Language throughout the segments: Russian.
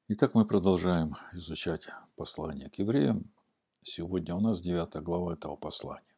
Итак, мы продолжаем изучать послание к евреям. Сегодня у нас 9 глава этого послания.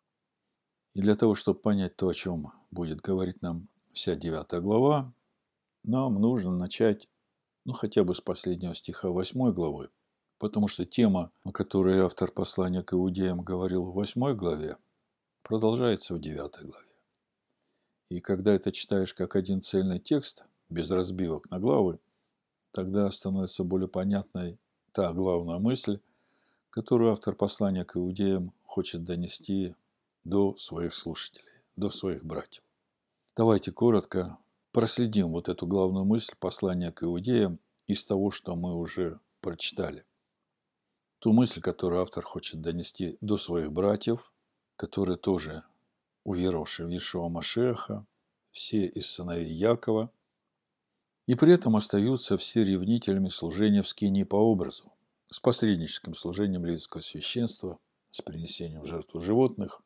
И для того, чтобы понять то, о чем будет говорить нам вся 9 глава, нам нужно начать, хотя бы с последнего стиха 8 главы, потому что тема, о которой автор послания к иудеям говорил в 8 главе, продолжается в 9 главе. И когда это читаешь как один цельный текст, без разбивок на главы, тогда становится более понятной та главная мысль, которую автор послания к иудеям хочет донести до своих слушателей, до своих братьев. Давайте коротко проследим вот эту главную мысль послания к иудеям из того, что мы уже прочитали. Ту мысль, которую автор хочет донести до своих братьев, которые тоже уверовавшие в Иешуа Машеха, все из сыновей Якова, и при этом остаются все ревнителями служения в скинии по образу, с посредническим служением левитского священства, с принесением в жертву животных.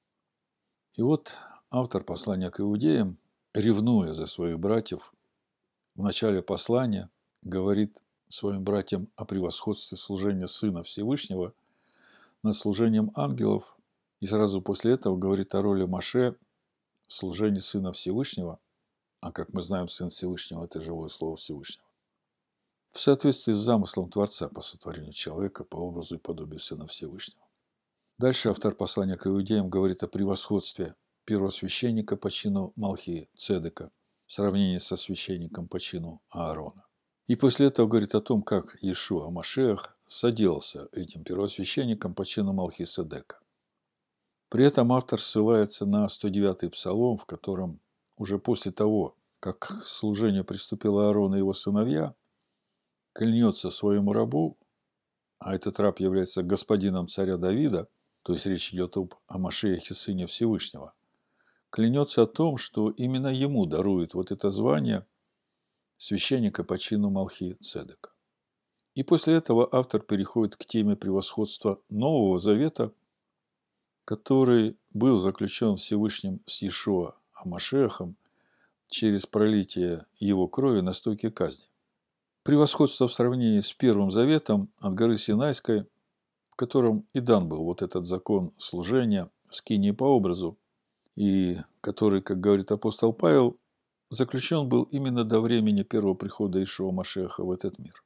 И вот автор послания к иудеям, ревнуя за своих братьев, в начале послания говорит своим братьям о превосходстве служения Сына Всевышнего над служением ангелов, и сразу после этого говорит о роли Моше в служении Сына Всевышнего, а как мы знаем, Сын Всевышнего – это живое Слово Всевышнего, в соответствии с замыслом Творца по сотворению человека по образу и подобию Сына Всевышнего. Дальше автор послания к иудеям говорит о превосходстве первосвященника по чину Малхии Цедека в сравнении со священником по чину Аарона. И после этого говорит о том, как Иешуа Машиах соделался этим первосвященником по чину Малхии Цедека. При этом автор ссылается на 109-й псалом, в котором уже после того, как к служению приступил Аарон и его сыновья, клянется своему рабу, а этот раб является господином царя Давида, то есть речь идет о Машиахе, сыне Всевышнего, клянется о том, что именно ему дарует вот это звание священника по чину Малхи Цедека. И после этого автор переходит к теме превосходства Нового Завета, который был заключен Всевышним с Иешуа Машиахом через пролитие его крови на стойке казни. Превосходство в сравнении с Первым Заветом от горы Синайской, в котором и дан был вот этот закон служения в скинии по образу, и который, как говорит апостол Павел, заключен был именно до времени первого прихода Иешуа Машиаха в этот мир.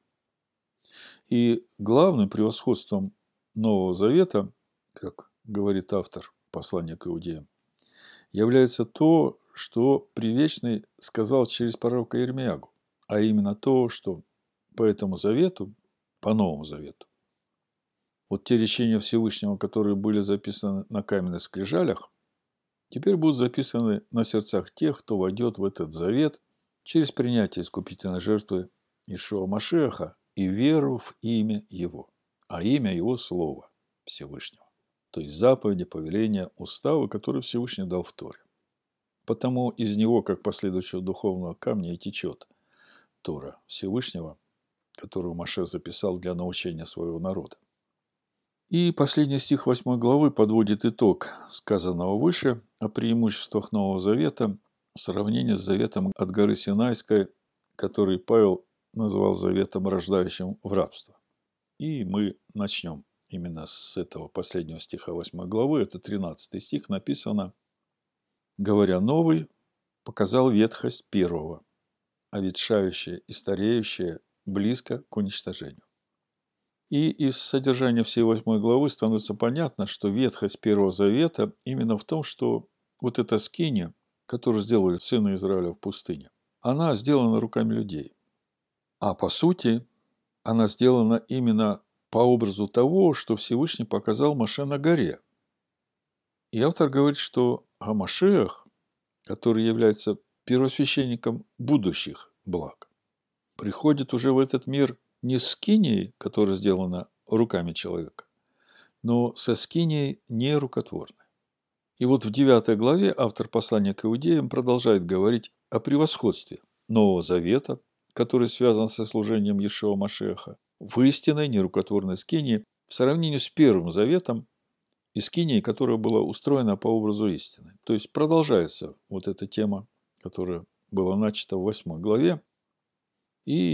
И главным превосходством Нового Завета, как говорит автор послания к иудеям, является то, что Предвечный сказал через пророка Ирмиягу, а именно то, что по этому завету, по Новому Завету, вот те речения Всевышнего, которые были записаны на каменных скрижалях, теперь будут записаны на сердцах тех, кто войдет в этот завет через принятие искупительной жертвы Иешуа Машиаха и веру в имя Его, а имя Его Слова Всевышнего, то есть заповеди, повеления, уставы, которые Всевышний дал в Торе. Потому из него, как последующего духовного камня, и течет Тора Всевышнего, которую Моше записал для научения своего народа. И последний стих 8 главы подводит итог сказанного выше о преимуществах Нового Завета в сравнении с заветом от горы Синайской, который Павел назвал заветом, рождающим в рабство. И мы начнем именно с этого последнего стиха 8 главы, это 13 стих, написано: «Говоря новый, показал ветхость первого, а ветшающее и стареющее близко к уничтожению». И из содержания всей 8 главы становится понятно, что ветхость Первого Завета именно в том, что вот эта скиния, которую сделали сыны Израиля в пустыне, она сделана руками людей. А по сути, она сделана именно по образу того, что Всевышний показал Моше на горе. И автор говорит, что Машиах, который является первосвященником будущих благ, приходит уже в этот мир не с скинией, которая сделана руками человека, но со скинией нерукотворной. И вот в 9 главе автор послания к иудеям продолжает говорить о превосходстве Нового Завета, который связан со служением Иешуа Машиаха, в истинной нерукотворной скинии в сравнении с Первым Заветом и скинией, которая была устроена по образу истины. То есть продолжается вот эта тема, которая была начата в 8 главе, и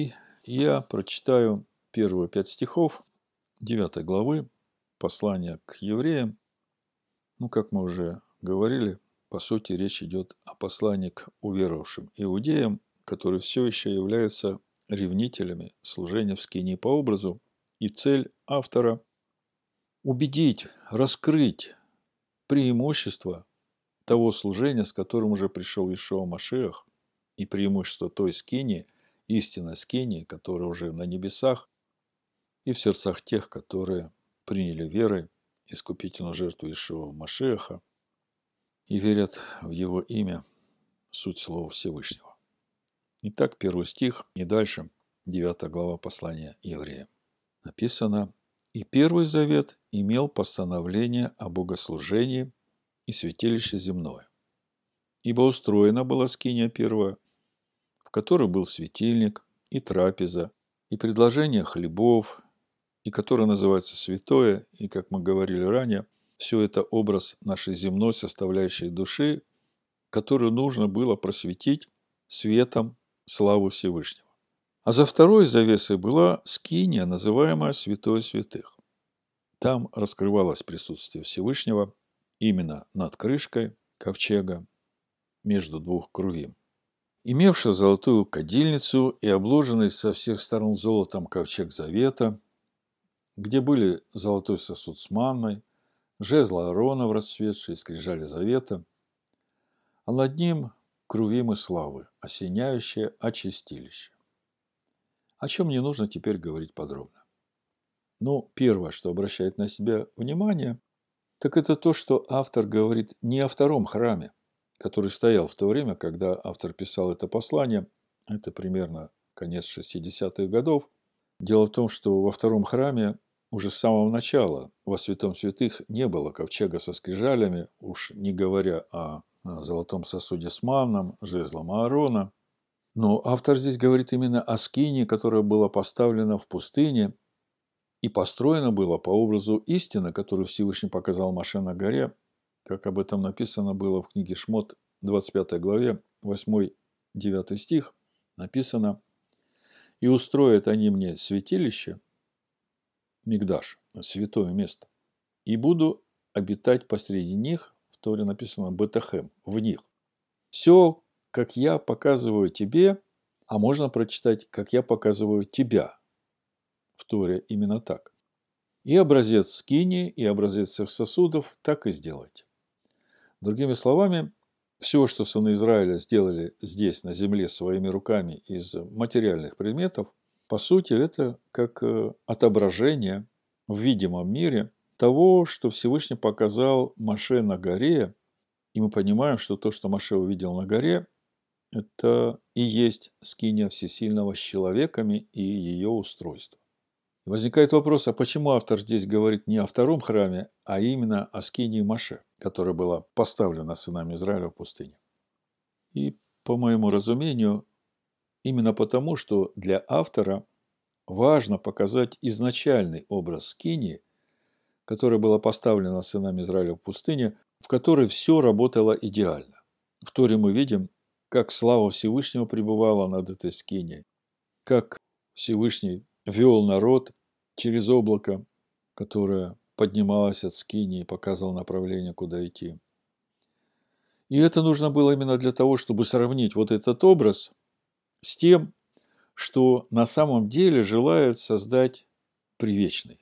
я прочитаю первые 5 стихов 9 главы послания к евреям. Как мы уже говорили, по сути, речь идет о послании к уверовавшим иудеям, которые все еще являются ревнителями служения в скинии по образу. И цель автора – убедить, раскрыть преимущество того служения, с которым уже пришел Иешуа Машиах, и преимущество той скинии, истинной скинии, которая уже на небесах, и в сердцах тех, которые приняли верой искупительную жертву Иешуа Машиаха и верят в Его имя, суть слова Всевышнего. Итак, 1 стих и дальше, 9 глава послания евреям. Написано: «И Первый Завет имел постановление о богослужении и святилище земное. Ибо устроена была скиния первая, в которой был светильник и трапеза, и предложение хлебов, и которое называется святое, и, как мы говорили ранее, все это образ нашей земной составляющей души, которую нужно было просветить светом славу Всевышнего. А за второй завесой была скиния, называемая Святое Святых. Там раскрывалось присутствие Всевышнего именно над крышкой ковчега между двух крувим. Имевший золотую кадильницу и обложенный со всех сторон золотом ковчег завета, где были золотой сосуд с манной, жезл Аарона в расцветшей скрижали завета, а над ним крувимы славы, осеняющие очистилище. О чем не нужно теперь говорить подробно. Первое, что обращает на себя внимание, так это то, что автор говорит не о втором храме, который стоял в то время, когда автор писал это послание, это примерно конец 60-х годов. Дело в том, что во втором храме уже с самого начала во Святом Святых не было ковчега со скрижалями, уж не говоря о золотом сосуде с манном, жезлом Аарона. Но автор здесь говорит именно о скинии, которая была поставлена в пустыне и построена была по образу истины, которую Всевышний показал Моше на горе, как об этом написано было в книге Шмот, 25 главе, 8-9 стих, написано: «И устроят они мне святилище, мигдаш, святое место, и буду обитать посреди них», в Торе написано «бетахем», в них. Все, как я показываю тебе, а можно прочитать, как я показываю тебя. В Торе именно так. И образец скинии, и образец всех сосудов так и сделайте. Другими словами, все, что сыны Израиля сделали здесь, на земле, своими руками из материальных предметов, по сути, это как отображение в видимом мире того, что Всевышний показал Моше на горе. И мы понимаем, что то, что Моше увидел на горе, это и есть скиния Всесильного с человеками и ее устройство. И возникает вопрос, а почему автор здесь говорит не о втором храме, а именно о скинии Моше, которая была поставлена сынами Израиля в пустыне? И, по моему разумению, именно потому, что для автора важно показать изначальный образ скинии, которая была поставлена сынами Израиля в пустыне, в которой все работало идеально. В Торе мы видим, как слава Всевышнего пребывала над этой скинией, как Всевышний вел народ через облако, которое поднималось от скинии и показывало направление, куда идти. И это нужно было именно для того, чтобы сравнить вот этот образ с тем, что на самом деле желает создать привечный.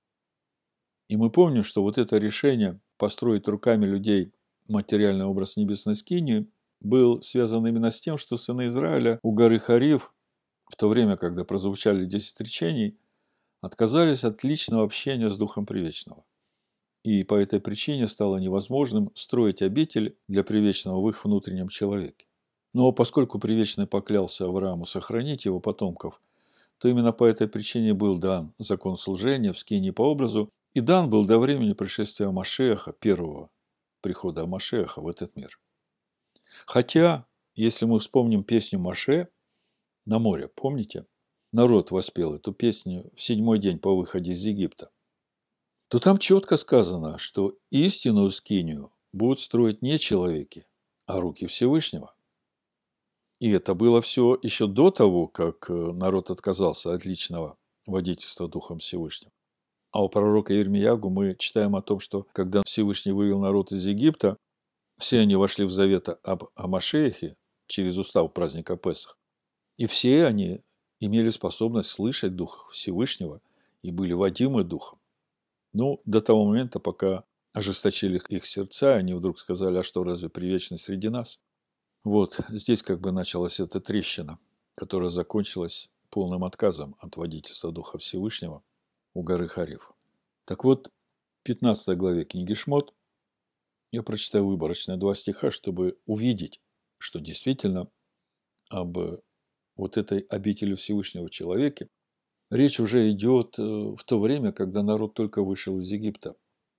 И мы помним, что вот это решение построить руками людей материальный образ небесной скинии был связан именно с тем, что сыны Израиля у горы Харив, в то время, когда прозвучали 10 речений, отказались от личного общения с Духом Привечного. И по этой причине стало невозможным строить обитель для Привечного в их внутреннем человеке. Но поскольку Привечный поклялся Аврааму сохранить его потомков, то именно по этой причине был дан закон служения в скинии по образу, и дан был до времени пришествия Машиаха, первого прихода Машиаха в этот мир. Хотя, если мы вспомним песню Моше на море, помните? Народ воспел эту песню в 7-й день по выходе из Египта. То там четко сказано, что истинную скинию будут строить не человеки, а руки Всевышнего. И это было все еще до того, как народ отказался от личного водительства Духом Всевышним. А у пророка Ирмиягу мы читаем о том, что когда Всевышний вывел народ из Египта, все они вошли в завет об Машиахе через устав праздника Песах. И все они имели способность слышать Дух Всевышнего и были водимы Духом. Ну, до того момента, пока ожесточили их сердца, они вдруг сказали: а что, разве привечный среди нас? Вот здесь как бы началась эта трещина, которая закончилась полным отказом от водительства Духа Всевышнего у горы Хариф. Так вот, в 15 главе книги Шмот я прочитаю выборочно 2 стиха, чтобы увидеть, что действительно об вот этой обители Всевышнего человеке речь уже идет в то время, когда народ только вышел из Египта.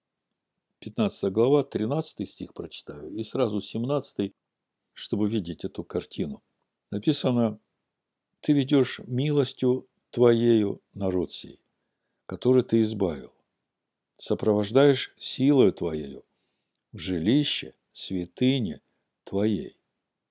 15 глава, 13 стих прочитаю, и сразу 17, чтобы видеть эту картину. Написано: «Ты ведешь милостью Твоею народ сей, который Ты избавил, сопровождаешь силою Твоею в жилище святыни Твоей.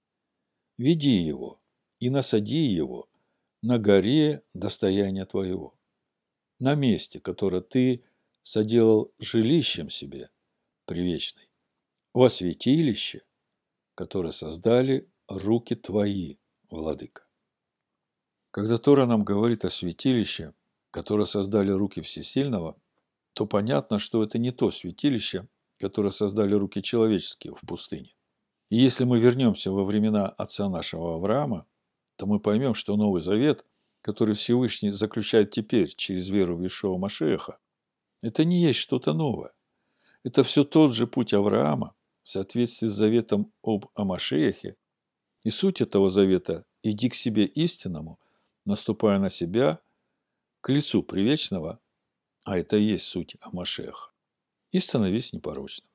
Веди его и насади его на горе достояния Твоего, на месте, которое Ты соделал жилищем себе привечной, во святилище, которое создали руки Твои, Владыка». Когда Тора нам говорит о святилище, которое создали руки Всесильного, то понятно, что это не то святилище, которое создали руки человеческие в пустыне. И если мы вернемся во времена отца нашего Авраама, то мы поймем, что Новый Завет, который Всевышний заключает теперь через веру в Иешуа Машиаха, это не есть что-то новое. Это все тот же путь Авраама в соответствии с заветом об Машиахе. И суть этого завета: иди к себе истинному, наступая на себя, к лицу привечного, а это и есть суть Машиаха, и становись непорочным.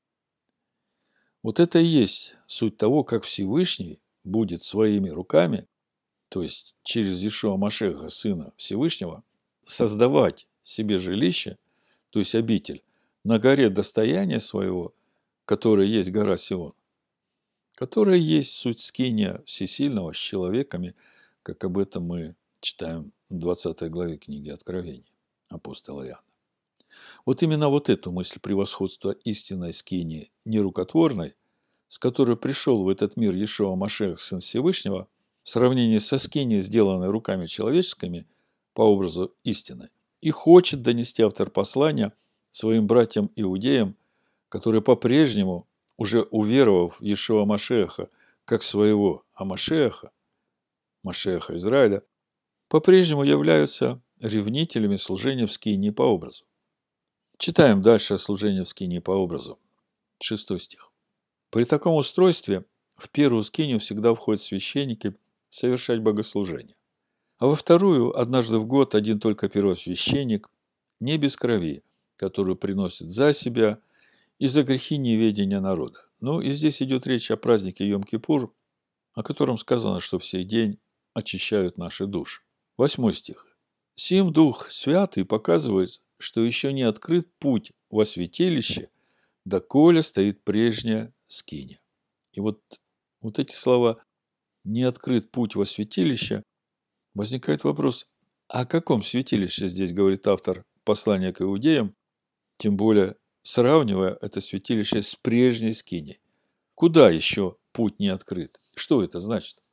Вот это и есть суть того, как Всевышний будет своими руками, то есть через Иешуа Машиаха, Сына Всевышнего, создавать себе жилище, то есть обитель, на горе достояния своего, которая есть гора Сион, которая есть суть скиния Всесильного с человеками, как об этом мы читаем в 20 главе книги Откровения апостола Иоанна. Вот именно вот эту мысль превосходства истинной скинии нерукотворной, с которой пришел в этот мир Иешуа Машиах, Сын Всевышнего, в сравнении со скинией, сделанной руками человеческими по образу истины, и хочет донести автор послания своим братьям-иудеям, которые по-прежнему, уже уверовав в Иешуа Машиаха как своего Машиаха, Машиаха Израиля, по-прежнему являются ревнителями служения в скинии по образу. Читаем дальше о служении в скинии по образу. 6 стих. При таком устройстве в первую скинию всегда входят священники совершать богослужение. А во вторую однажды в год один только первосвященник, не без крови, которую приносит за себя и за грехи неведения народа. Ну и здесь идет речь о празднике Йом-Кипур, о котором сказано, что в сей день очищают наши души. 8 стих. «Сим Дух Святый показывает, что еще не открыт путь во святилище, доколе стоит прежняя скиния». И вот эти слова «не открыт путь во святилище», возникает вопрос: о каком святилище здесь говорит автор послания к иудеям, тем более сравнивая это святилище с прежней скинией? Куда еще путь не открыт? Что это значит?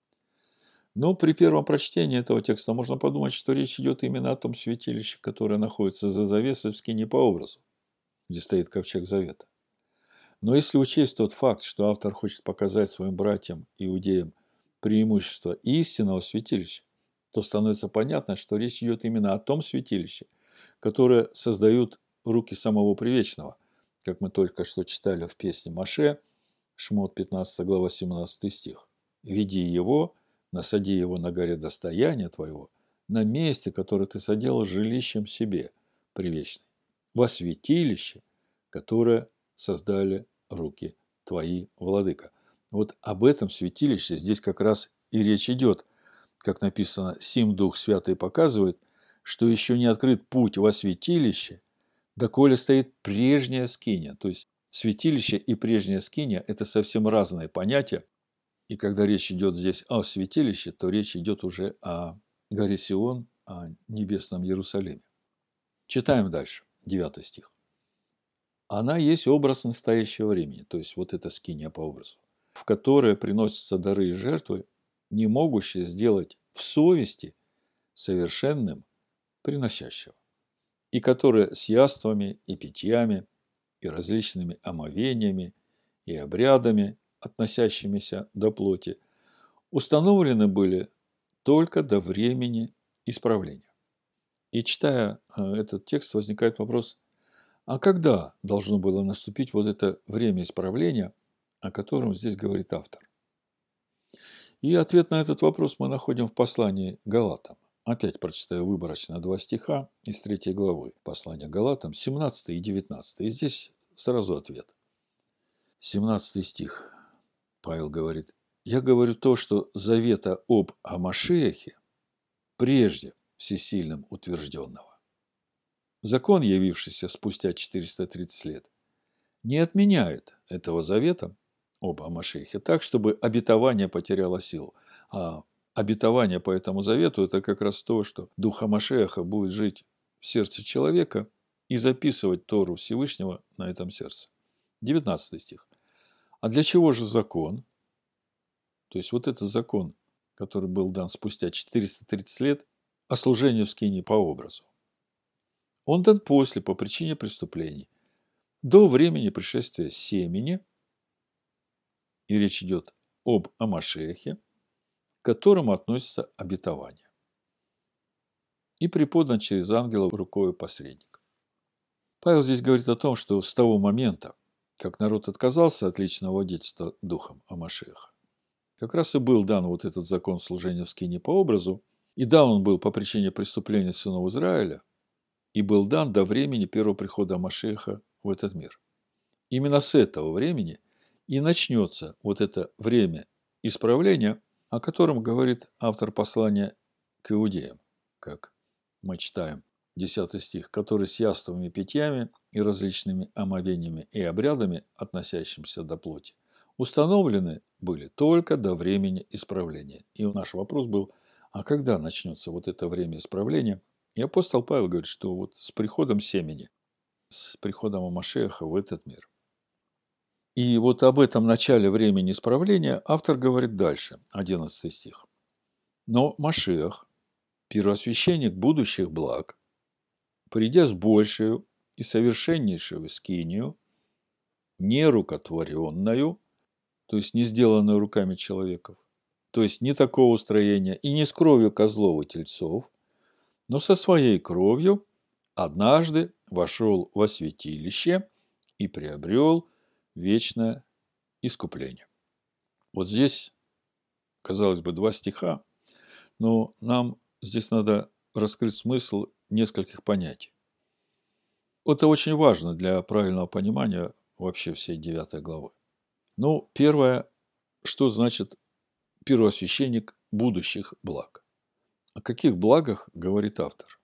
Но при первом прочтении этого текста можно подумать, что речь идет именно о том святилище, которое находится за завесой в скинии по образу, где стоит ковчег завета. Но если учесть тот факт, что автор хочет показать своим братьям иудеям преимущество истинного святилища, то становится понятно, что речь идет именно о том святилище, которое создают руки самого Привечного, как мы только что читали в песне Моше, Шмот 15 глава 17 стих. «Веди его, насади его на горе достояния твоего, на месте, которое ты соделал жилищем себе, привечный, во святилище, которое создали руки твои, Владыка». Вот об этом святилище здесь как раз и речь идет. Как написано, «Сим Дух Святый показывает, что еще не открыт путь во святилище, доколе стоит прежняя скиния». То есть святилище и прежняя скиния – это совсем разные понятия. И когда речь идет здесь о святилище, то речь идет уже о горе Сион, о небесном Иерусалиме. Читаем дальше, 9 стих. Она есть образ настоящего времени, то есть вот эта скиния по образу, в которое приносятся дары и жертвы, не могущие сделать в совести совершенным приносящего, и которое с яствами и питьями, и различными омовениями, и обрядами, относящимися до плоти, установлены были только до времени исправления. И читая этот текст, возникает вопрос, а когда должно было наступить вот это время исправления, о котором здесь говорит автор? И ответ на этот вопрос мы находим в послании Галатам. Опять прочитаю выборочно 2 стиха из 3 главы послания Галатам, 17 и 19. И здесь сразу ответ. 17 стих. Павел говорит, «Я говорю то, что завета об Машиахе прежде всесильным утвержденного. Закон, явившийся спустя 430 лет, не отменяет этого завета об Машиахе так, чтобы обетование потеряло силу. А обетование по этому завету – это как раз то, что Дух Машиаха будет жить в сердце человека и записывать Тору Всевышнего на этом сердце. 19 стих. А для чего же закон? То есть, вот этот закон, который был дан спустя 430 лет, о служении в скинии по образу. Он дан после, по причине преступлений, до времени пришествия семени, и речь идет об Машиахе, к которому относится обетование, и преподан через ангела рукою посредника. Павел здесь говорит о том, что с того момента, как народ отказался от личного водительства духом Машиаха, как раз и был дан вот этот закон служения в скинии по образу, и дан он был по причине преступления сынов Израиля, и был дан до времени первого прихода Машиаха в этот мир. Именно с этого времени и начнется вот это время исправления, о котором говорит автор послания к иудеям, как мы читаем 10 стих, который с яствами, питьями и различными омовениями и обрядами, относящимися до плоти, установлены были только до времени исправления. И наш вопрос был, а когда начнется вот это время исправления? И апостол Павел говорит, что вот с приходом семени, с приходом Машиаха в этот мир. И вот об этом начале времени исправления автор говорит дальше, 11 стих. Но Машиах, первосвященник будущих благ, придя с большую и совершеннейшую скинию, не рукотворенную, то есть не сделанную руками человеков, то есть не такого устроения и не с кровью козлов и тельцов, но со своей кровью однажды вошел во святилище и приобрел вечное искупление. Вот здесь, казалось бы, 2 стиха, но нам здесь надо раскрыть смысл нескольких понятий. Это очень важно для правильного понимания вообще всей 9 главы. Ну, первое, что значит первосвященник будущих благ? О каких благах говорит автор?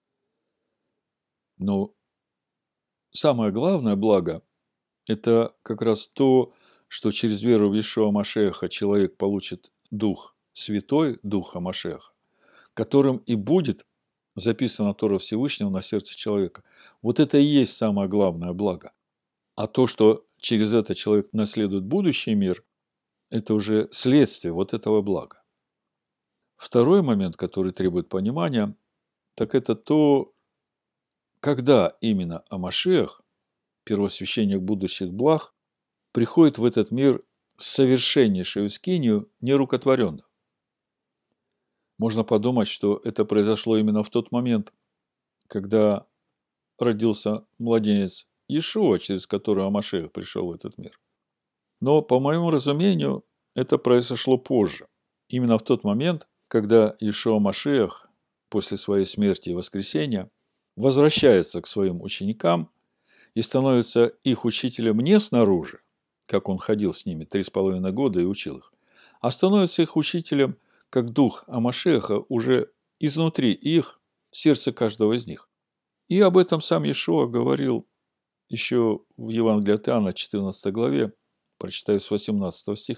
Но самое главное благо – это как раз то, что через веру в Иешуа Машиаха человек получит Дух Святой, Духа Машиаха, которым и будет записана Тора Всевышнего на сердце человека. Вот это и есть самое главное благо. А то, что через это человек наследует будущий мир, это уже следствие вот этого блага. Второй момент, который требует понимания, так это то, когда именно Машиах, первосвященник будущих благ, приходит в этот мир с совершеннейшей скинию нерукотворенным. Можно подумать, что это произошло именно в тот момент, когда родился младенец Иешуа, через которого Машиах пришел в этот мир. Но, по моему разумению, это произошло позже. Именно в тот момент, когда Иешуа Машиах после своей смерти и воскресения возвращается к своим ученикам и становится их учителем не снаружи, как он ходил с ними 3,5 года и учил их, а становится их учителем, как дух Машиаха уже изнутри их, в сердце каждого из них. И об этом сам Иешуа говорил еще в Евангелии от Иоанна, 14 главе, прочитаю с 18 стиха.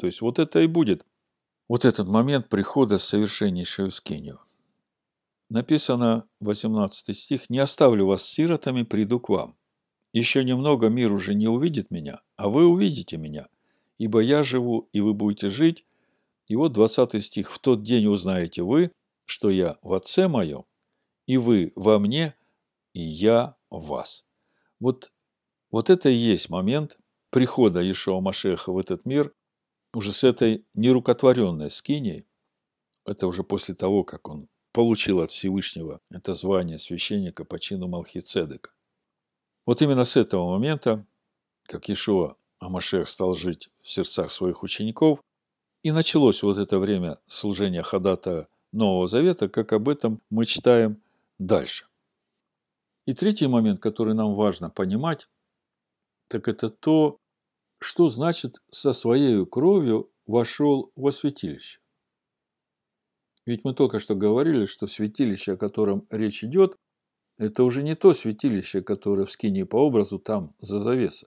То есть вот это и будет вот этот момент прихода в совершеннейшую скинию. Написано, 18 стих, «Не оставлю вас сиротами, приду к вам. Еще немного мир уже не увидит меня, а вы увидите меня, ибо я живу, и вы будете жить». И вот 20 стих, «В тот день узнаете вы, что я в Отце моем, и вы во мне, и я в вас». Вот это и есть момент прихода Иешуа Машеха в этот мир, уже с этой нерукотворенной скинией. Это уже после того, как он получил от Всевышнего это звание священника по чину Малхицедека. Вот именно с этого момента, как Иешуа Машех стал жить в сердцах своих учеников, и началось вот это время служения ходатая Нового Завета, как об этом мы читаем дальше. И третий момент, который нам важно понимать, так это то, что значит со своей кровью вошел во святилище. Ведь мы только что говорили, что святилище, о котором речь идет, это уже не то святилище, которое в скинии по образу там за завесой.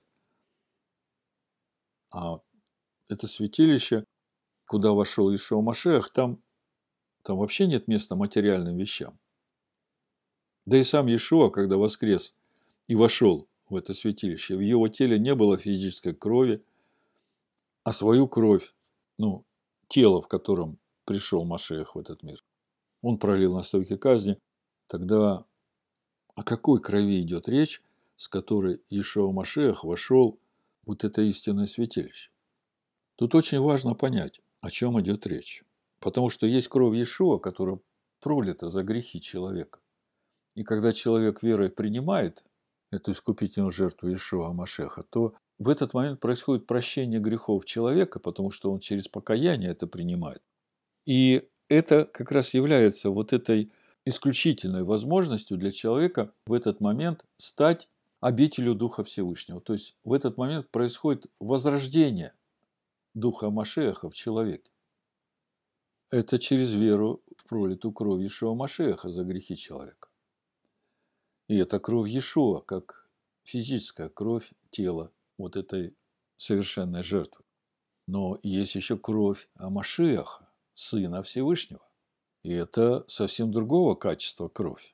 А это святилище, куда вошел Иешуа Машех, там вообще нет места материальным вещам. Да и сам Иешуа, когда воскрес и вошел в это святилище, в его теле не было физической крови, а свою кровь, тело, в котором пришел Машех в этот мир, он пролил на стойке казни. Тогда о какой крови идет речь, с которой Иешуа Машех вошел в вот это истинное святилище? Тут очень важно понять, о чем идет речь. Потому что есть кровь Иешуа, которая пролита за грехи человека. И когда человек верой принимает эту искупительную жертву Иешуа Машеха, то в этот момент происходит прощение грехов человека, потому что он через покаяние это принимает. И это как раз является вот этой исключительной возможностью для человека в этот момент стать обителью Духа Всевышнего. То есть в этот момент происходит возрождение Духа Машеха в человеке. Это через веру в пролитую кровь Иешуа Машеха за грехи человека. И это кровь Иешуа, как физическая кровь тела вот этой совершенной жертвы. Но есть еще кровь Машеха, Сына Всевышнего. И это совсем другого качества кровь.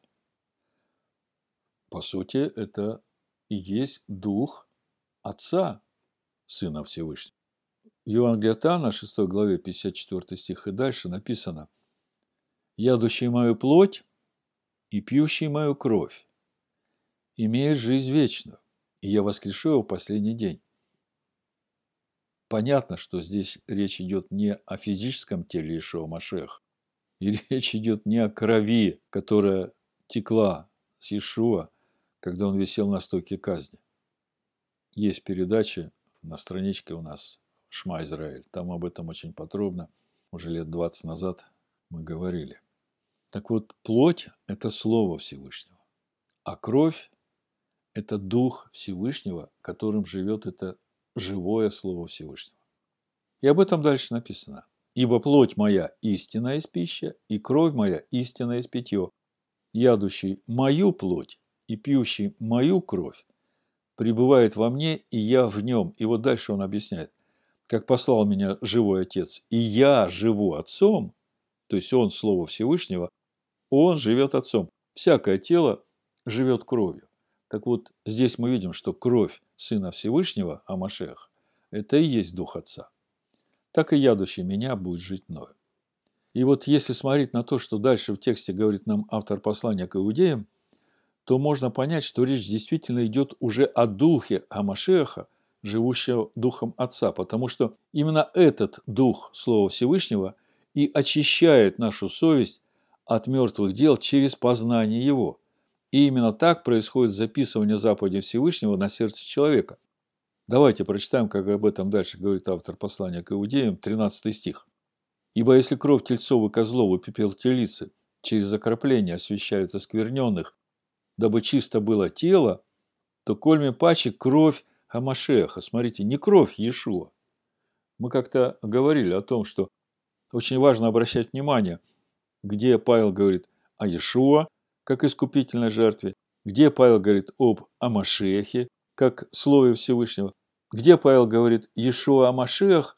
По сути, это и есть Дух Отца, Сына Всевышнего. В Евангелии от Иоанна, 6 главе, 54 стих и дальше написано: «Ядущий мою плоть и пьющий мою кровь имеет жизнь вечную, и я воскрешу его в последний день». Понятно, что здесь речь идет не о физическом теле Иешуа Машеха, и речь идет не о крови, которая текла с Иешуа, когда он висел на стойке казни. Есть передачи на страничке у нас «Шма Израиль». Там об этом очень подробно. Уже лет 20 назад мы говорили. Так вот, плоть – это Слово Всевышнего, а кровь – это Дух Всевышнего, которым живет это живое Слово Всевышнего. И об этом дальше написано. «Ибо плоть моя истинная есть пища, и кровь моя истинная есть питье. Ядущий мою плоть и пьющий мою кровь пребывает во мне, и я в нем». И вот дальше он объясняет: «Как послал меня живой Отец, и я живу Отцом», то есть он Слово Всевышнего, он живет Отцом. Всякое тело живет кровью. Так вот, здесь мы видим, что кровь Сына Всевышнего, Машеха, это и есть Дух Отца. Так и ядущий меня будет жить мною. И вот если смотреть на то, что дальше в тексте говорит нам автор послания к иудеям, то можно понять, что речь действительно идет уже о Духе Машеха, живущего Духом Отца, потому что именно этот Дух Слова Всевышнего и очищает нашу совесть от мертвых дел через познание Его. И именно так происходит записывание заповедей Всевышнего на сердце человека. Давайте прочитаем, как об этом дальше говорит автор послания к иудеям, 13 стих. «Ибо если кровь тельцов и козлов и пепел телицы через окропление освящают оскверненных, дабы чисто было тело, то кольме паче кровь Машеха». Смотрите, не кровь Иешуа. Мы как-то говорили о том, что очень важно обращать внимание, где Павел говорит о Иешуа, как искупительной жертве, где Павел говорит об Машехе, как Слове Всевышнего, где Павел говорит Иешуа Машех,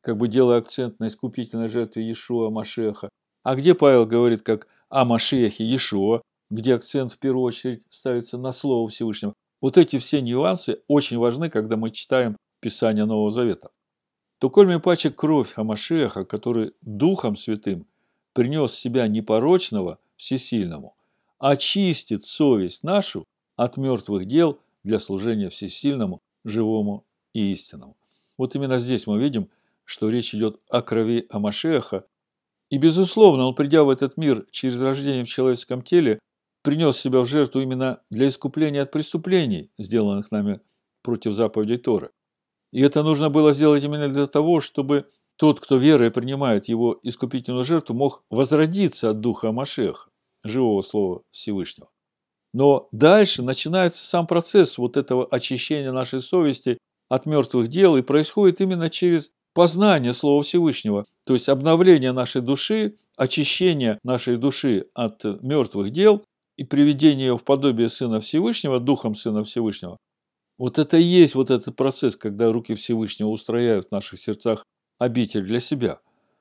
как бы делая акцент на искупительной жертве Иешуа Машеха, а где Павел говорит как о Машехе Иешуа, где акцент в первую очередь ставится на Слово Всевышнего. Вот эти все нюансы очень важны, когда мы читаем Писание Нового Завета. То кроме паче кровь Амашеха, который Духом Святым принес себя непорочного Всесильному, очистит совесть нашу от мертвых дел для служения Всесильному, живому и истинному. Вот именно здесь мы видим, что речь идет о крови Амашеха. И, безусловно, он, придя в этот мир через рождение в человеческом теле, принес себя в жертву именно для искупления от преступлений, сделанных нами против заповедей Торы. И это нужно было сделать именно для того, чтобы тот, кто верой принимает его искупительную жертву, мог возродиться от духа Машеха, живого слова Всевышнего. Но дальше начинается сам процесс вот этого очищения нашей совести от мертвых дел, и происходит именно через познание Слова Всевышнего, то есть обновление нашей души, очищение нашей души от мертвых дел и приведение ее в подобие Сына Всевышнего, Духом Сына Всевышнего. Вот это и есть вот этот процесс, когда руки Всевышнего устрояют в наших сердцах обитель для себя.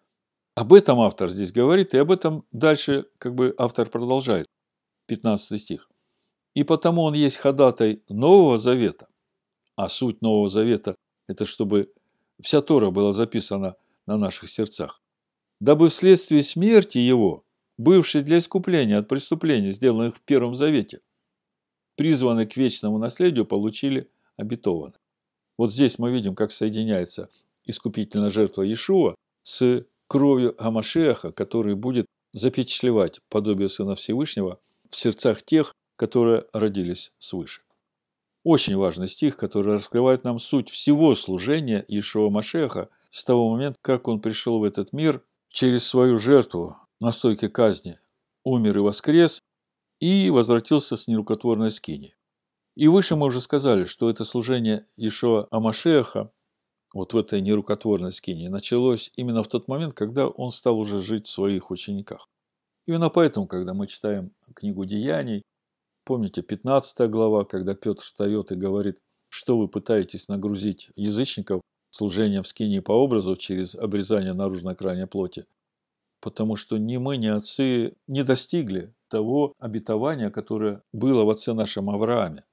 Об этом автор здесь говорит, и об этом дальше автор продолжает. 15 стих. «И потому он есть ходатай Нового Завета». А суть Нового Завета – это чтобы вся Тора была записана на наших сердцах. «Дабы вследствие смерти его, бывшей для искупления от преступлений, сделанных в Первом Завете, призванные к вечному наследию, получили обетованное». Вот здесь мы видим, как соединяется искупительная жертва Иешуа с кровью Амашеха, который будет запечатлевать подобие Сына Всевышнего в сердцах тех, которые родились свыше. Очень важный стих, который раскрывает нам суть всего служения Иешуа Машеха с того момента, как он пришел в этот мир через свою жертву на стойке казни, умер и воскрес, и возвратился с нерукотворной скинии. И выше мы уже сказали, что это служение Иешуа Машеха вот в этой нерукотворной скинии началось именно в тот момент, когда он стал уже жить в своих учениках. Именно поэтому, когда мы читаем книгу Деяний, помните, 15 глава, когда Петр встает и говорит, что вы пытаетесь нагрузить язычников служением в скинии по образу через обрезание наружной крайней плоти, потому что ни мы, ни отцы не достигли того обетования, которое было в отце нашем Аврааме,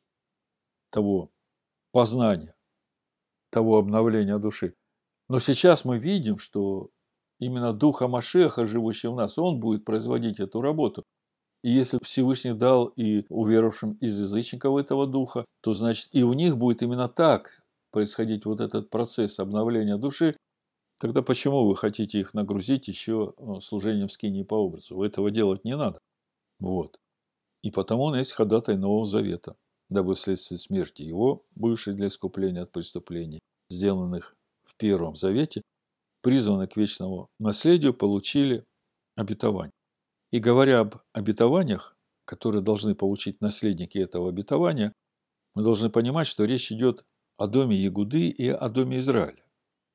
того познания, того обновления души. Но сейчас мы видим, что именно Дух Машеха, живущий в нас, он будет производить эту работу. И если Всевышний дал и уверовавшим из язычников этого Духа, то значит и у них будет именно так происходить вот этот процесс обновления души. Тогда почему вы хотите их нагрузить еще служением в скинии по образу? Этого делать не надо. Вот. И потому он есть ходатай Нового Завета, дабы вследствие смерти его, бывшей для искупления от преступлений, сделанных в Первом Завете, призванные к вечному наследию, получили обетование. И говоря об обетованиях, которые должны получить наследники этого обетования, мы должны понимать, что речь идет о доме Ягуды и о доме Израиля.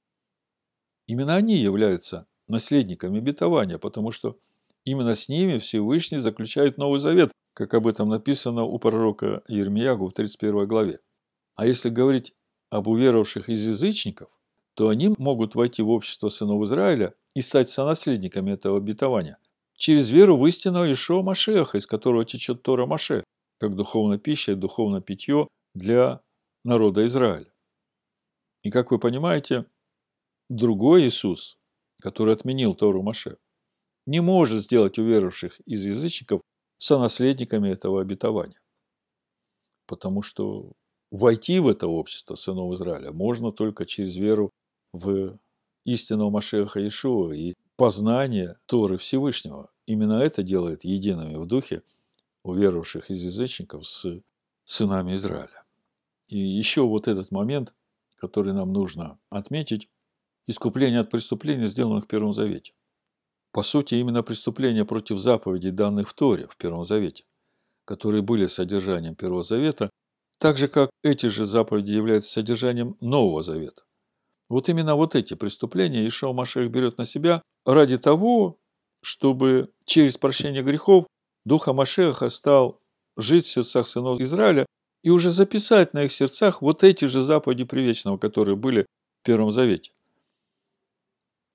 Именно они являются наследниками обетования, потому что именно с ними Всевышний заключает Новый Завет, как об этом написано у пророка Иеремиягу в 31 главе. А если говорить об уверовавших из язычников, то они могут войти в общество сынов Израиля и стать сонаследниками этого обетования через веру в истинного Иешуа Машеха, из которого течет Тора Моше, как духовная пища и духовное питье для народа Израиля. И как вы понимаете, другой Иисус, который отменил Тору Моше, не может сделать уверовавших из язычников сонаследниками этого обетования. Потому что войти в это общество сынов Израиля можно только через веру в истинного Машеха Иешуа и познание Торы Всевышнего. Именно это делает едиными в духе уверовавших из язычников с сынами Израиля. И еще вот этот момент, который нам нужно отметить, искупление от преступлений, сделанных в Первом Завете. По сути, именно преступления против заповедей, данных в Торе, в Первом Завете, которые были содержанием Первого Завета, так же, как эти же заповеди являются содержанием Нового Завета. Вот именно вот эти преступления Иешуа Машех берет на себя ради того, чтобы через прощение грехов Дух Машеха стал жить в сердцах сынов Израиля и уже записать на их сердцах вот эти же заповеди Привечного, которые были в Первом Завете.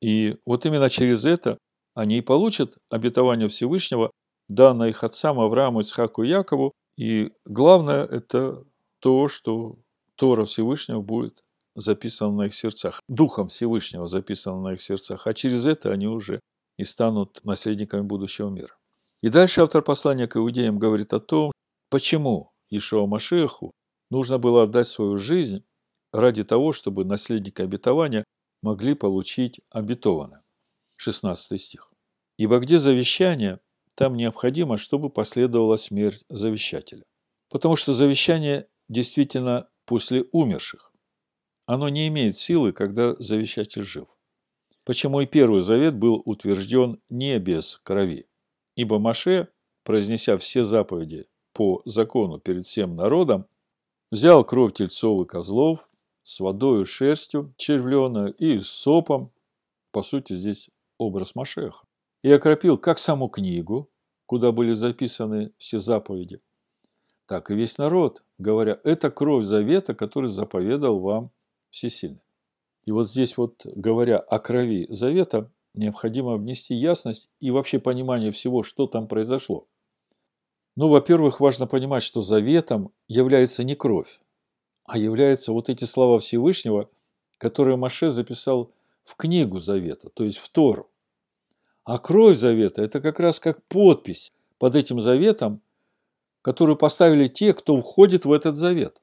И вот именно через это они и получат обетование Всевышнего, данное их отцам Аврааму, Ицхаку и Якову. И главное – это то, что Тора Всевышнего будет записана на их сердцах. Духом Всевышнего записано на их сердцах. А через это они уже и станут наследниками будущего мира. И дальше автор послания к иудеям говорит о том, почему Иешуа Машиаху нужно было отдать свою жизнь ради того, чтобы наследники обетования могли получить обетованное. 16 стих. «Ибо где завещание, там необходимо, чтобы последовала смерть завещателя». Потому что завещание действительно после умерших. Оно не имеет силы, когда завещатель жив. Почему и Первый Завет был утвержден не без крови. Ибо Моше, произнеся все заповеди по закону перед всем народом, взял кровь тельцов и козлов с водою, шерстью червленою и сопом, по сути, здесь образ Машеха, и окропил как саму книгу, куда были записаны все заповеди, так и весь народ, говоря, это кровь завета, который заповедал вам Всесильный. И вот здесь вот, говоря о крови завета, необходимо внести ясность и вообще понимание всего, что там произошло. Ну, во-первых, важно понимать, что заветом является не кровь, а являются вот эти слова Всевышнего, которые Моше записал в книгу завета, то есть в Тору. А кровь завета – это как раз как подпись под этим заветом, которую поставили те, кто входит в этот завет.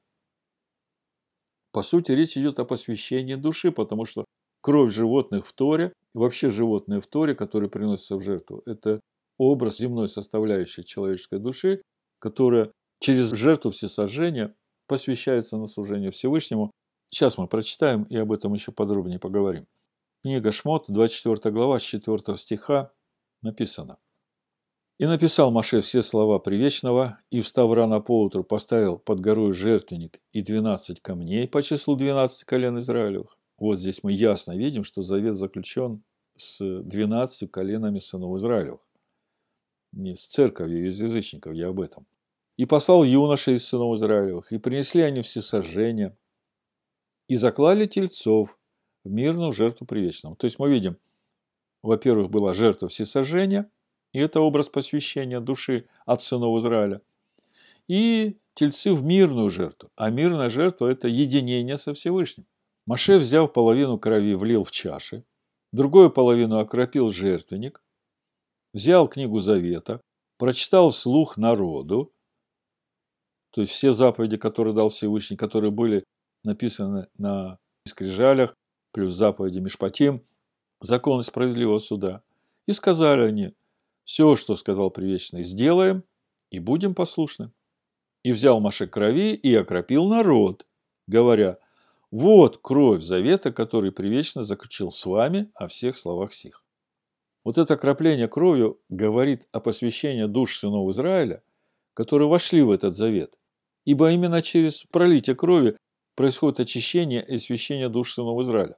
По сути, речь идет о посвящении души, потому что кровь животных в Торе, и вообще животные в Торе, которые приносятся в жертву, это образ земной составляющей человеческой души, которая через жертву всесожжения посвящается на служение Всевышнему. Сейчас мы прочитаем и об этом еще подробнее поговорим. Книга Шмот, 24 глава, с 4 стиха написано. «И написал Моше все слова Привечного, и, встав рано поутру, поставил под горой жертвенник и 12 камней по числу 12 колен Израилевых». Вот здесь мы ясно видим, что завет заключен с 12 коленами сынов Израилевых. Не с церковью из язычников, я об этом. «И послал юношей из сынов Израилевых, и принесли они всесожжения, и заклали тельцов в мирную жертву Привечному». То есть мы видим, во-первых, была жертва всесожжения, и это образ посвящения души от сынов Израиля. И тельцы в мирную жертву. А мирная жертва – это единение со Всевышним. Моше, взяв половину крови, влил в чаши, другую половину окропил жертвенник, взял книгу Завета, прочитал вслух народу, то есть все заповеди, которые дал Всевышний, которые были написаны на скрижалях, плюс заповеди Мишпатим, закон справедливого суда. И сказали они, все, что сказал Привечный, сделаем и будем послушны. И взял Моше крови и окропил народ, говоря, вот кровь завета, который Привечный заключил с вами о всех словах сих. Вот это окропление кровью говорит о посвящении душ сынов Израиля, которые вошли в этот завет. Ибо именно через пролитие крови происходит очищение и освящение душ сынов Израиля.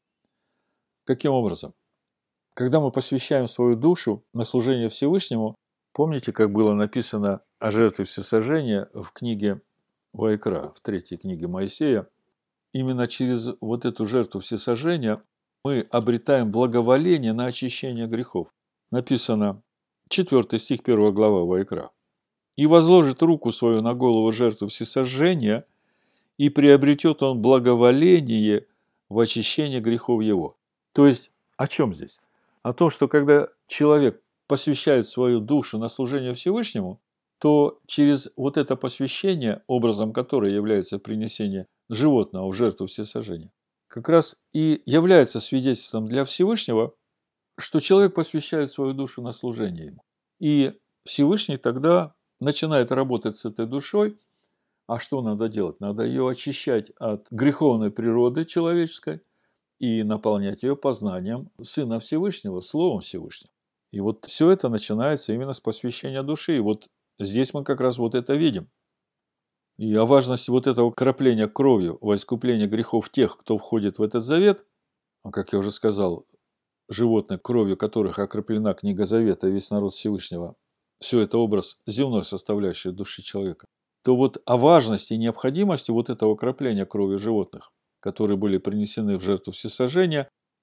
Каким образом? Когда мы посвящаем свою душу на служение Всевышнему, помните, как было написано о жертве всесожжения в книге Ваикра, в 3 книге Моисея? Именно через вот эту жертву всесожжения мы обретаем благоволение на очищение грехов. Написано 4 стих 1 глава Ваикра. «И возложит руку свою на голову жертвы всесожжения, и приобретет он благоволение в очищении грехов его». То есть, о чем здесь? О том, что когда человек посвящает свою душу на служение Всевышнему, то через вот это посвящение, образом которое является принесение животного в жертву всесожжения, как раз и является свидетельством для Всевышнего, что человек посвящает свою душу на служение ему. И Всевышний тогда начинает работать с этой душой. А что надо делать? Надо ее очищать от греховной природы человеческой и наполнять ее познанием Сына Всевышнего, Словом Всевышнего. И вот все это начинается именно с посвящения души. И вот здесь мы как раз вот это видим. И о важности вот этого кропления кровью во искупление грехов тех, кто входит в этот завет, как я уже сказал, животных, кровью которых окроплена книга Завета, весь народ Всевышнего, все это образ земной составляющей души человека, то вот о важности и необходимости вот этого окропления кровью животных, которые были принесены в жертву всесожжения,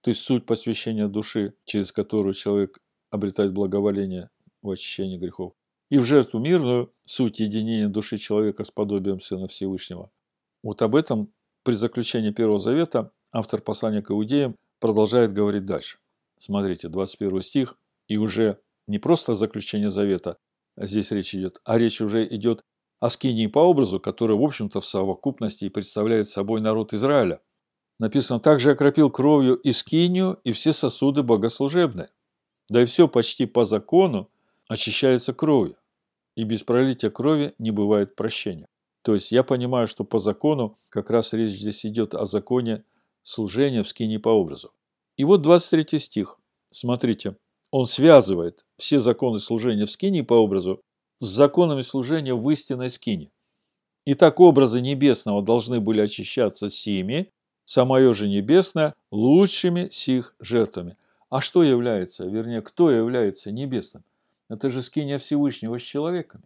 то есть суть посвящения души, через которую человек обретает благоволение в очищении грехов, и в жертву мирную, суть единения души человека с подобием Сына Всевышнего. Вот об этом при заключении Первого Завета автор послания к Иудеям продолжает говорить дальше. Смотрите, 21 стих, и уже не просто заключение Завета, а здесь речь идет, а речь уже идет о скинии по образу, который, в общем-то, в совокупности и представляет собой народ Израиля. Написано, также окропил кровью и скинию, и все сосуды богослужебные. Да и все почти по закону очищается кровью, и без пролития крови не бывает прощения. То есть я понимаю, что по закону как раз речь здесь идет о законе служения в скинии по образу. И вот 23 стих. Смотрите, он связывает все законы служения в скинии по образу с законами служения в истинной скинии. Итак, образы небесного должны были очищаться сими, самое же небесное лучшими сих жертвами. А что является, вернее, кто является небесным? Это же скиния Всевышнего с человеками.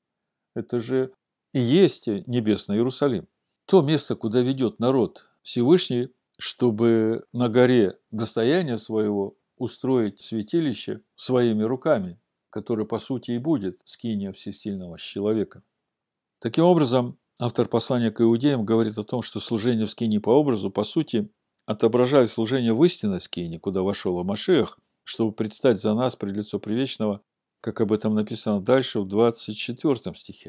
Это же и есть небесный Иерусалим. То место, куда ведет народ Всевышний, чтобы на горе достояния своего устроить святилище своими руками, которое по сути и будет скиния всесильного с человека. Таким образом, автор послания к Иудеям говорит о том, что служение в скинии по образу, по сути, отображает служение в истинной скинии, куда вошел Машиах, чтобы предстать за нас пред лицо Предвечного, как об этом написано дальше в 24 стихе.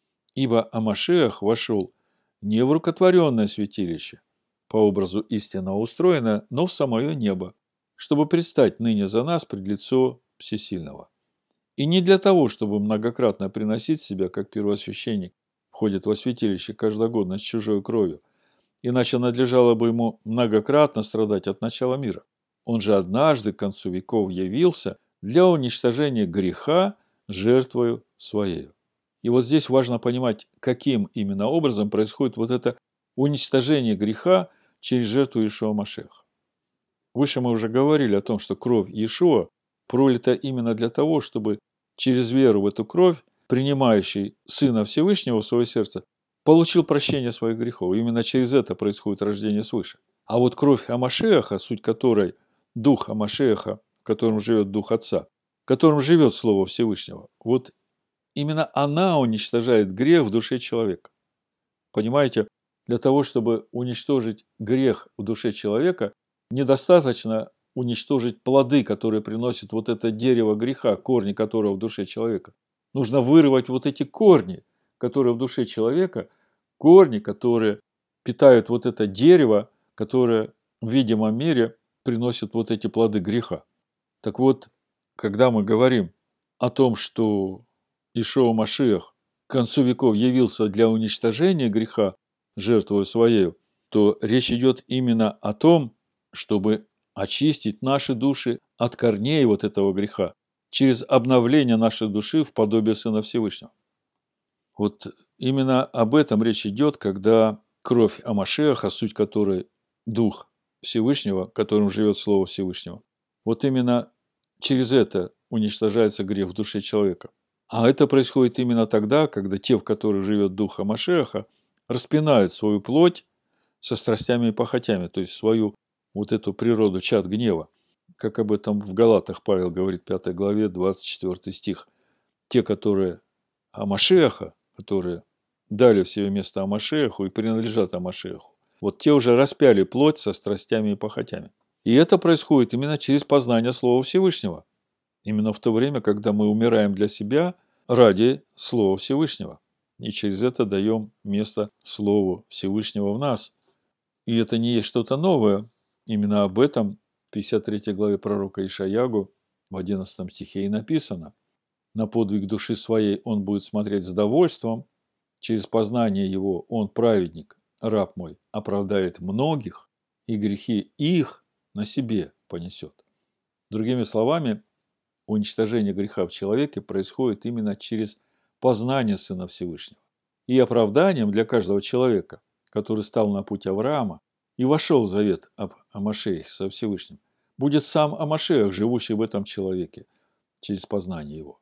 Ибо Машиах вошел не в рукотворенное святилище, по образу истинного устроенное, но в самое небо, чтобы предстать ныне за нас пред лицо Всесильного. И не для того, чтобы многократно приносить себя, как первосвященник входит во святилище каждогодно с чужой кровью, иначе надлежало бы ему многократно страдать от начала мира. Он же однажды к концу веков явился для уничтожения греха жертвою своею. И вот здесь важно понимать, каким именно образом происходит вот это уничтожение греха через жертву Иешуа Машиаха. Выше мы уже говорили о том, что кровь Иешуа пролита именно для того, чтобы через веру в эту кровь, принимающий Сына Всевышнего в свое сердце, получил прощение своих грехов. Именно через это происходит рождение свыше. А вот кровь Машиаха, суть которой дух Машиаха, в котором живет дух Отца, в котором живет Слово Всевышнего, вот именно она уничтожает грех в душе человека. Понимаете, для того, чтобы уничтожить грех в душе человека, недостаточно уничтожить плоды, которые приносит вот это дерево греха, корни которого в душе человека. Нужно вырывать вот эти корни, которые в душе человека, корни, которые питают вот это дерево, которое в видимом мире приносит вот эти плоды греха. Так вот, когда мы говорим о том, что Иешуа Машиах к концу веков явился для уничтожения греха жертвою своею, то речь идет именно о том, чтобы очистить наши души от корней вот этого греха через обновление нашей души в подобие Сына Всевышнего. Вот именно об этом речь идет, когда кровь Машиаха, суть которой Дух Всевышнего, которым живет Слово Всевышнего, вот именно через это уничтожается грех в душе человека. А это происходит именно тогда, когда те, в которых живет Дух Машиаха, распинают свою плоть со страстями и похотями, то есть свою вот эту природу чад гнева. Как об этом в Галатах Павел говорит в 5 главе, 24 стих. Те, которые Машиаха, которые дали в себе место Машиаху и принадлежат Машиаху, вот те уже распяли плоть со страстями и похотями. И это происходит именно через познание Слова Всевышнего. Именно в то время, когда мы умираем для себя ради Слова Всевышнего. И через это даем место Слову Всевышнего в нас. И это не есть что-то новое. Именно об этом в 53 главе пророка Ишаягу в 11 стихе и написано. На подвиг души своей он будет смотреть с довольством. Через познание его он, праведник, раб мой, оправдает многих, и грехи их на себе понесет. Другими словами, уничтожение греха в человеке происходит именно через познание Сына Всевышнего. И оправданием для каждого человека, который стал на путь Авраама и вошел в завет об Машиахе со Всевышним, будет сам Машиах, живущий в этом человеке, через познание его.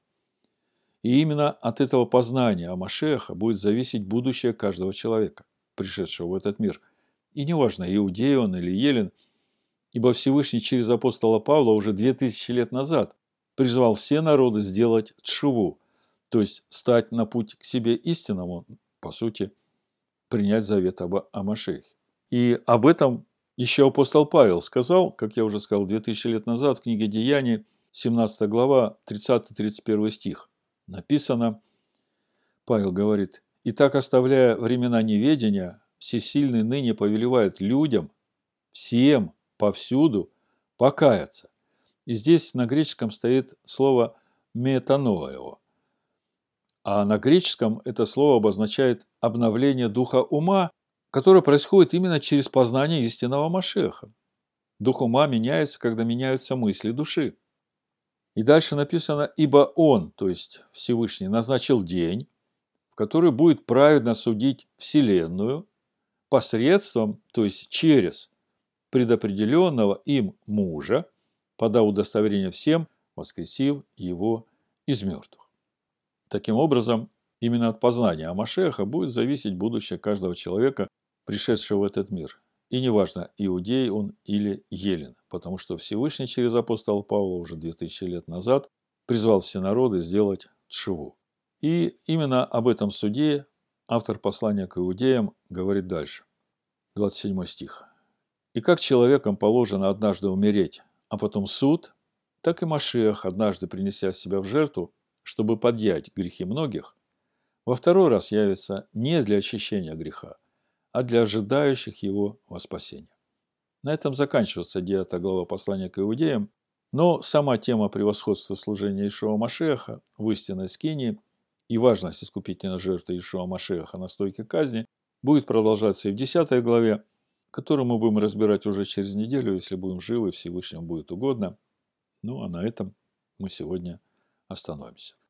И именно от этого познания Машиаха будет зависеть будущее каждого человека, пришедшего в этот мир. И неважно, иудей он или еллин, Ибо Всевышний через апостола Павла уже 2000 лет назад призвал все народы сделать тшуву, то есть стать на путь к себе истинному, по сути, принять завет о Машиахе. И об этом еще апостол Павел сказал, как я уже сказал, 2000 лет назад в книге Деяний, 17 глава, 30-31 стих. Написано, Павел говорит, «Итак, оставляя времена неведения, всесильный ныне повелевает людям, всем, повсюду, покаяться». И здесь на греческом стоит слово «метаноэо». А на греческом это слово обозначает обновление духа ума, которое происходит именно через познание истинного Машиаха. Дух ума меняется, когда меняются мысли души. И дальше написано, ибо Он, то есть Всевышний, назначил день, в который будет праведно судить Вселенную посредством, то есть через предопределенного им мужа, подав удостоверение всем, воскресив его из мертвых. Таким образом, именно от познания Машиаха будет зависеть будущее каждого человека, пришедшего в этот мир. И неважно, иудей он или еллин, потому что Всевышний через апостола Павла уже 2000 лет назад призвал все народы сделать тшуву. И именно об этом суде автор послания к иудеям говорит дальше. 27 стих. «И как человекам положено однажды умереть, а потом суд, так и Машиах, однажды принеся себя в жертву, чтобы подъять грехи многих, во второй раз явится не для очищения греха, а для ожидающих его во спасение». На этом заканчивается 9 глава послания к иудеям, но сама тема превосходства служения Иешуа Машиаха в истинной скинии и важность искупительной жертвы Иешуа Машиаха на стойке казни будет продолжаться и в 10 главе, которую мы будем разбирать уже через неделю, если будем живы, Всевышнему будет угодно. Ну, а на этом мы сегодня остановимся.